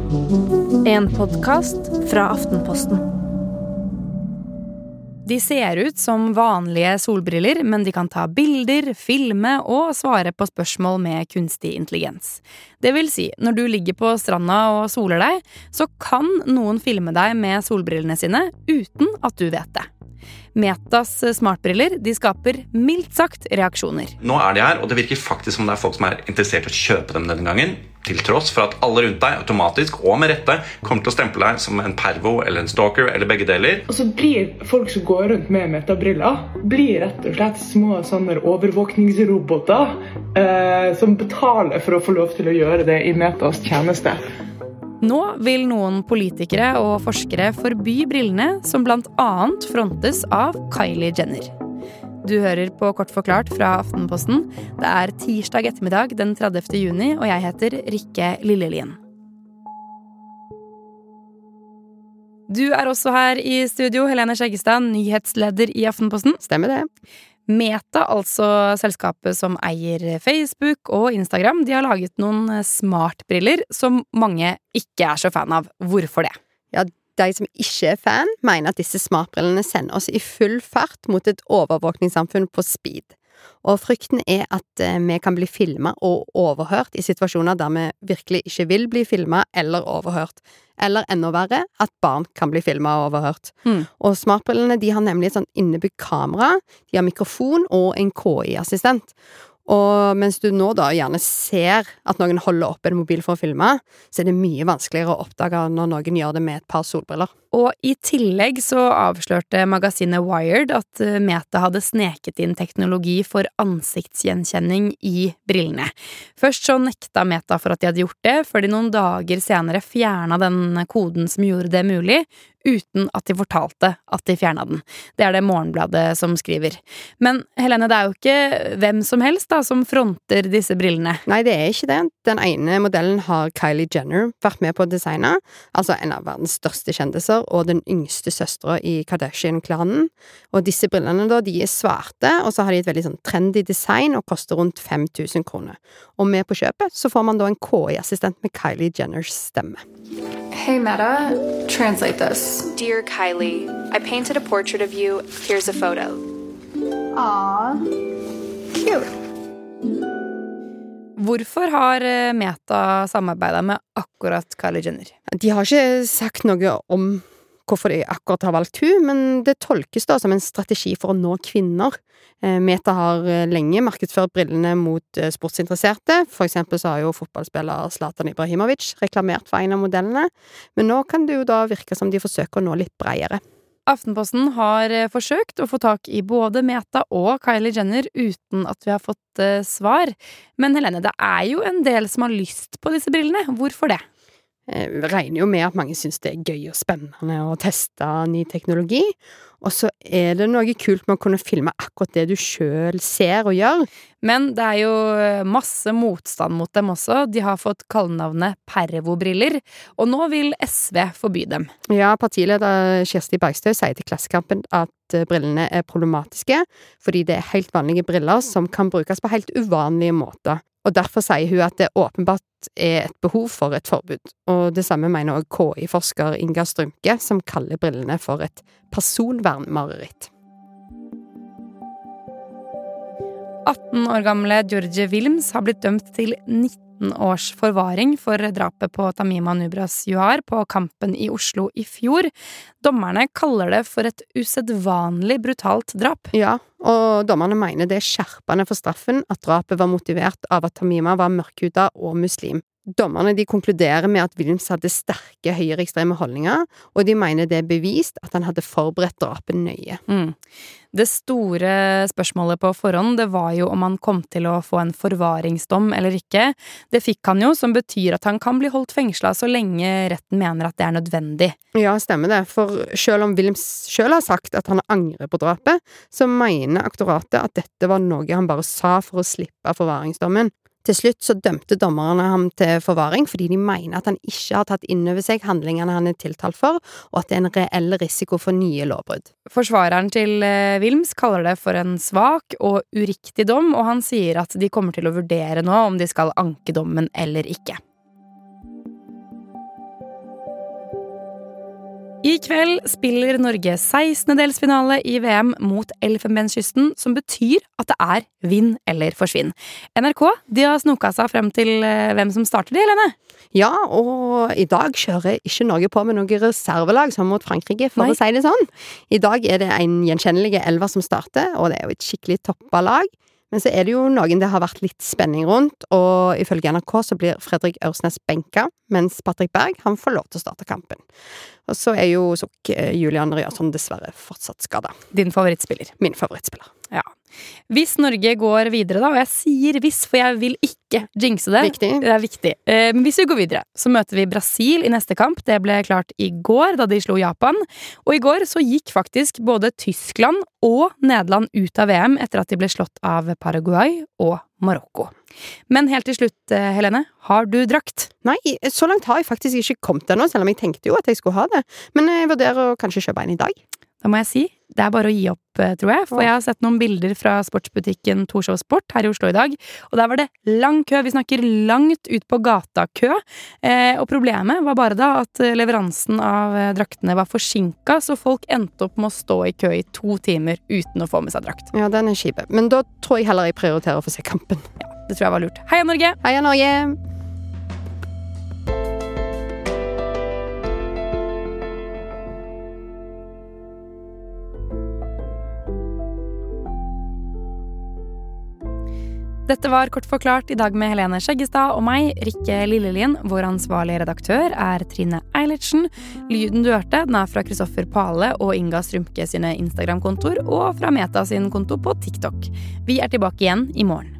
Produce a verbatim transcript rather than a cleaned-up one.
En podcast fra Aftenposten. De ser ut som vanlige solbriller, men de kan ta bilder, filme og svare på spørsmål med kunstig intelligens. Det vil si, når du ligger på stranda og soler deg, så kan noen filme deg med solbrillene sine uten at du vet det. Metas smartbriller, de skaper mildt sagt reaksjoner. Nå er de her, og det virker faktisk som det er folk som er interessert i å kjøpe dem denne gangen, til tross for at alle rundt deg automatisk og med rette kommer til å stemple deg som en pervo eller en stalker eller begge deler. Og så blir folk som går rundt med metabriller, blir rett og slett små sånne overvåkningsroboter eh, som betaler for å få lov til å gjøre det i Metas tjeneste. Nå vil noen politikere og forskere forby brillene, som blant annet frontes av Kylie Jenner. Du hører på Kort forklart fra Aftenposten. Det er tirsdag ettermiddag den tredivte juni, og jeg heter Rikke Lillelien. Du er også her i studio, Helene Skjeggestad, nyhetsleder i Aftenposten. Stemmer det. Meta, altså selskapet som eier Facebook og Instagram, de har laget noen smartbriller som mange ikke er så fan av. Hvorfor det? Ja, de som ikke er fan, mener at disse smartbrillene sender oss i full fart mot et overvåkningssamfunn på speed. Og frykten er at vi kan bli filmet og overhørt i situasjoner der vi virkelig ikke vil bli filmet eller overhørt. Eller enda verre, at barn kan bli filmet og overhørt. Mm. Og smartbrillene, de har nemlig et sånn innebygd kamera, de har mikrofon og en K I-assistent. Og mens du nå da gjerne ser at noen holder opp en mobil for å filme, så er det mye vanskeligere å oppdage når noen gjør det med et par solbriller. Og i tillegg så avslørte magasinet Wired at Meta hadde sneket inn teknologi for ansiktsgjenkjenning i brillene. Først så nekta Meta for at de hadde gjort det, før de noen dager senere fjernet den koden som gjorde det mulig, uten at de fortalte at de fjernet den. Det er det Morgenbladet som skriver. Men Helene, det er jo ikke hvem som helst da som fronter disse brillene. Nei, det er ikke det. Den ene modellen har Kylie Jenner vært med på å designe, altså en av verdens største kjendiser, og den yngste søstra i Kardashian-klanen. Og disse brillene da, de er svarte, og så har de et veldig sånn trendy design og koster rundt fem tusen kroner. Og med på kjøpet så får man da en K I-assistent med Kylie Jenners stemme. Hey Meta, translate this. Dear Kylie, I painted a portrait of you. Here's a photo. Aww, cute. Hvorfor har Meta samarbeidet med akkurat Kylie Jenner? De har ikke sagt noe om hvorfor de akkurat har valgt hun, men det tolkes da som en strategi for å nå kvinner. Meta har lenge markedsført brillene mot sportsinteresserte. For eksempel så har jo fotballspiller Zlatan Ibrahimovic reklamert for en av modellene, men nå kan det jo da virke som de forsøker å nå litt bredere. Aftenposten har forsøkt å få tak i både Meta og Kylie Jenner uten at vi har fått uh, svar. Men Helene, det er jo en del som har lyst på disse brillene. Hvorfor det? Jeg regner jo med at mange synes det er gøy og spennende å teste ny teknologi. Og så er det noe kult med å kunne filme akkurat det du selv ser og gjør. Men det er jo masse motstand mot dem også. De har fått kallenavnet pervobriller, og nå vil S V forby dem. Ja, partileder Kirsti Bergstø sier til Klassekampen at brillene er problematiske, fordi det er helt vanlige briller som kan brukes på helt uvanlige måter. Og derfor sier hun at det åpenbart er et behov for et forbud. Og det samme mener også K I-forsker Inga Strømke, som kaller brillene for et personvernmareritt. atten år gamle George Wilms har blitt dømt til nitten års forvaring for drapet på Tamima Nubras Juhar på Kampen i Oslo i fjor. Dommerne kaller det for et usedvanlig brutalt drap. Ja, og dommerne mener det er skjerpende for straffen at drapet var motivert av at Tamima var mørkhuda og muslim. Dommerne de konkluderer med at Wilms hadde sterke høyreekstreme holdninger, og de mener det er bevist at han hadde forberedt drapet nøye. Mm. Det store spørsmålet på forhånd, det var jo om han kom til å få en forvaringsdom eller ikke. Det fikk han jo, som betyr at han kan bli holdt fengslet så lenge retten mener at det er nødvendig. Ja, stemmer det, for selv om Wilms selv har sagt at han angrer på drapet, så mener aktoratet at dette var noe han bare sa for å slippe forvaringsdommen. Til slutt så dømte dommerne ham til forvaring fordi de mener at han ikke har tatt inn over seg handlingene han er tiltalt for, og at det er en reell risiko for nye lovbrudd. Forsvareren til Wilms kaller det for en svak og uriktig dom, og han sier at de kommer til å vurdere nå om de skal anke dommen eller ikke. I kveld spiller Norge sekstendedelsfinale i V M mot Elfenbenskysten, som betyr at det er vinn eller forsvinn. N R K de har snoka seg frem til hvem som starter det, Helene. Ja, og i dag kjører ikke Norge på med noen reservelag som mot Frankrike, for Nei. å si det sånn. I dag er det en gjenkjennelige elver som starter, og det er jo et skikkelig toppa lag. Men så er det jo noen det har vært litt spenning rundt, og ifølge N R K så blir Fredrik Aursnes benka, mens Patrick Berg han får lov til å starte kampen. Og så er jo Sukk Julian Ryerson dessverre fortsatt skadet. Din favorittspiller. Min favorittspiller. Ja. Hvis Norge går videre da, og jeg sier hvis, for jeg vil ikke jinxe det. Viktig. Det er viktig. Eh, Men hvis vi går videre, så møter vi Brasil i neste kamp. Det ble klart i går, da de slo Japan. Og i går så gikk faktisk både Tyskland og Nederland ut av V M etter at de ble slått av Paraguay og Marokko. Men helt til slutt, eh, Helene, har du drakt? Nei, så langt har jeg faktisk ikke kommet ennå, selv om jeg tenkte jo at jeg skulle ha det. Men jeg vurderer å kanskje kjøpe en i dag. Da må jeg si, det er bare å gi opp, tror jeg. For jeg har sett noen bilder fra sportsbutikken Torshov Sport her i Oslo i dag. Og der var det lang kø. Vi snakker langt ut på gata kø. Eh, og problemet var bare da at leveransen av draktene var forsinket, så folk endte opp med å stå i kø i to timer uten å få med seg drakt. Ja, den er kjipe. Men da tror jeg heller jeg prioriterer å få se kampen. Ja, det tror jeg var lurt. Heia Norge! Heia Norge! Dette var Kort forklart i dag med Helene Skjeggestad og meg, Rikke Lillelien. Vår ansvarlige redaktør er Trine Eilertsen. Lyden du hørte, den er fra Kristoffer Pale og Inga Strumke sine Instagram-kontor, og fra Meta sin konto på TikTok. Vi er tilbake igjen i morgen.